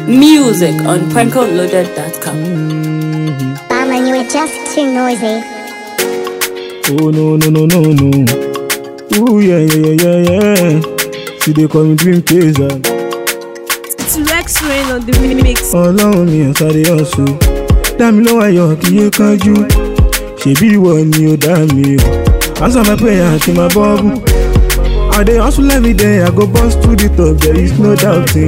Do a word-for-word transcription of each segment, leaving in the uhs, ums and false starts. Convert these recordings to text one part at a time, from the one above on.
Music on prankle loaded dot com. Mama, you are just too noisy. Oh no no no no no. Ooh yeah yeah yeah yeah yeah. See they call me dream chaser. It's Rex Rain on the mix. Ọlọ́run mi ọ̀sáré ọ̀ṣun. Dá mi lọ́wọ́ ayọ̀ kí yé kánjú. Ṣèbí ìwọ ni ó dá mi o. Answer my prayer àti my bubble. I dey hustle every day, I go bust to the top, there is no doubting.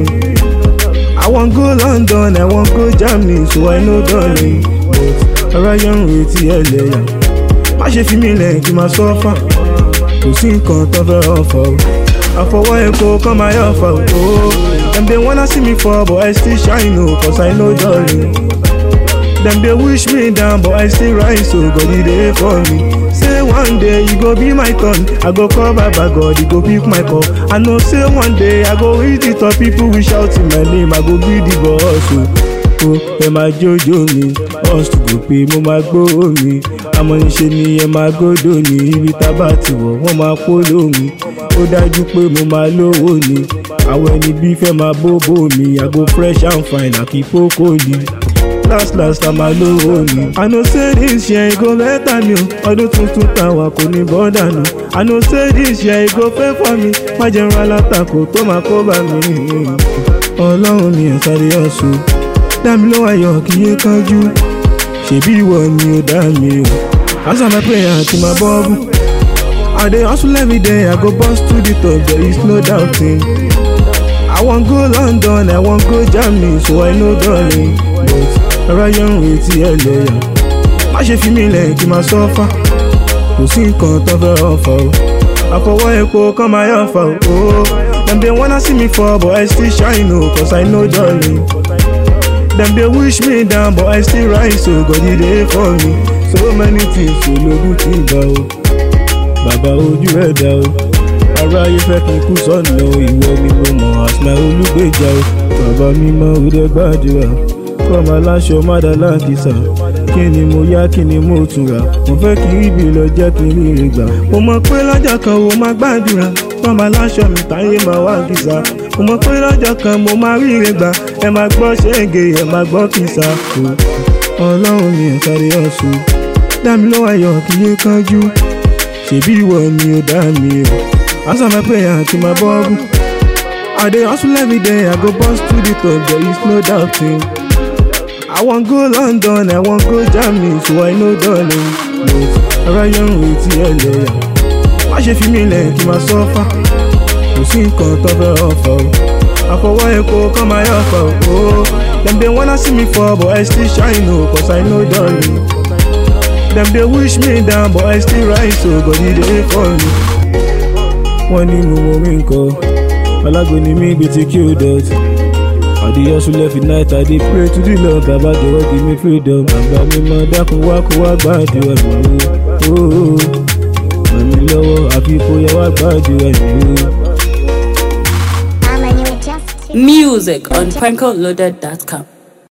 I wan go London, I wan go Germany, so I know darling. But aráyé ń retí ẹlẹ́yà. Má ṣe fi mí lẹ̀ kí n máa sọ́fà. Kò sí nǹkan tó fẹ́ ọ̀fà o. Àfọwọ́ epo kan máa yọ̀ ọ̀fà o. Dem dey wanna see me fall, but I still shine o, cause I know darling. Dem dey wish me down, but I still rise, so God e dey for me. Say one day you go be my turn, I go call Baba God, he go pick my call. I know say one day I go reach the top, people will shout in my name, I go be the boss. Oh, oh, ẹ máa jójó mi, us to go pay, mo máa gbówó mi. Àmọ́ níṣe ni ẹ máa gbódò ní ibi tá bá ti wọ̀, wọ́n máa pólò mi. Ó dájú pé mo máa lówó ni, àwọn ẹni bí fẹ́ máa bóbó mi. I go fresh and fine, àkì pókòlì. Last last I'm alone. I know say this year it go better me. Ọdún tuntun tàwa kò ní bọ́dà nù. I know say this year it go pay for me. Má jẹ́ ra látakò tó máa kó bá mi. Ọlọ́run mi ọ̀sáré ọ̀ṣun. Dá mi lọ́wọ́ ayọ̀ kí yé kánjú. Ṣèbí ìwọ ni ó dá mi o. Answer my prayer àti my bubble. I dey hustle every day, I go bust to the top, there is no doubting. I wan go London, I wan go Germany, so I know darling. But aráyé ń retí ẹlẹ́yà. Má ṣe fi mí lẹ̀ kí n máa sọ́fà. Kò sí nǹkan tó fẹ́ ọ̀fà o. Àfọwọ́ epo kan máa yọ̀ ọ̀fà o. Dem dey wanna see me fall, but I still shine o, cause I know darling. Dem dey wish me down, but I still rise, so God e dey for me. So many things ológun ti gbà o. Bàbá ojú ẹ̀ dá o. Aráyé fẹ́ kí n kú sọ́nà o. Ìwọ ni mo mọ̀ as my olùgbèjà o. Bàbá mi mọ òde gbàdúrà. Kọ́mọ aláṣọ mádà láǹkìsà. Kí ni mo yá kí ni mo tún rà. Mo fẹ́ kí ibi lọ jẹ́ kí n rí gbà. Mo mọ̀ pé lọ́jọ́ kan wo máa gbàdúrà. Kọ́mọ aláṣọ mi táyé máa wá kìsà. Mo mọ̀ pé lọ́jọ́ kan mo máa ríre gbà. Ẹ máa gbọ́ ṣéǹgè ẹ máa gbọ́ kìsà. Ọlọ́run mi ọ̀sáré ọ̀ṣun. Dá mi lọ́wọ́ ayọ̀ kí yé kánjú. Ṣèbí ìwọ ni ó dá mi o. Answer my prayer àti my bubble. I dey hustle every day, I go bust to the top, there is no doubting. I wan go London, I wan go Germany, so I know darling. But aráyé ń retí ẹlẹ́yà. Má ṣe fi mí lẹ̀ kí n máa sọ́fà. Kò sí nǹkan tó fẹ́ ọ̀fà o. Àfọwọ́ epo kan máa yọ̀ ọ̀fà o. Dem dey wanna see me fall, but I still shine o, cause I know darling. Dem dey wish me down, but I still rise, so God e dey for me. Wọ́n ní mo mọ orí nǹkan, alágbo ni mí gbé tí kí o dọ̀tí. I dey hustle every night, I dey pray to the Lord, bàbá jọ̀wọ́ give me freedom. Bàbá mi máa dákun wá kó wá gbàdúrà mi o. Ràn mí lọ́wọ́ àfi kó yẹ wá gbàdúrà mi o. Mama, you are just too Music on prankle loaded dot com.